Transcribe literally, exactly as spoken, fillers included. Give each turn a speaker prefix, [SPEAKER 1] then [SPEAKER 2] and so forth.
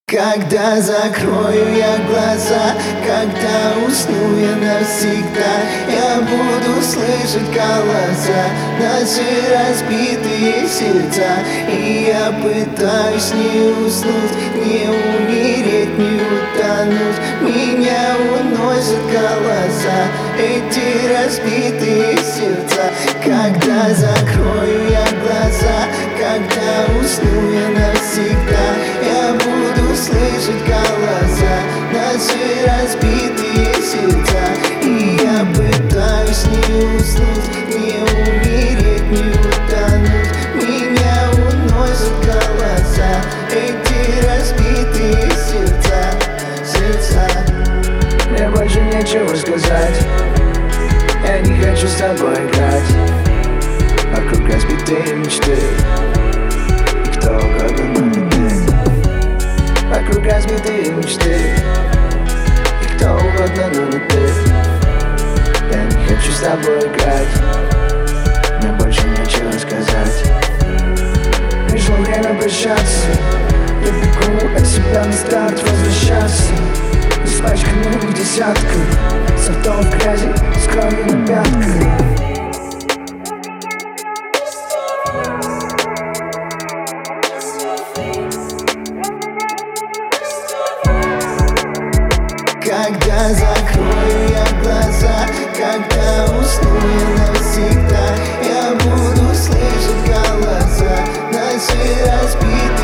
[SPEAKER 1] Когда закрою я глаза, когда усну я навсегда, я буду слышать голоса, наши разбитые сердца. И я пытаюсь не уснуть, не умереть, не утонуть. Меня уносят голоса, эти разбитые сердца. Когда закрою я глаза, когда усну я навсегда, я буду слышать голоса, наши разбитые сердца. И я пытаюсь не уснуть, не умереть, не утонуть. Меня уносят голоса, эти разбитые сердца, сердца.
[SPEAKER 2] Мне больше нечего сказать, я не хочу с тобой играть. Вокруг разбитые мечты, и кто угодно, но не ты. Вокруг разбитые мечты, и кто угодно, но не ты. Я не хочу с тобой играть, мне больше нечего сказать. Пришло время прощаться, я бегу от себя на старт возвращаться. Испачканных десятками сортов грязи с кровью на пятках.
[SPEAKER 1] Когда закрою я глаза, когда усну я навсегда, я буду слышать голоса, наши разбитые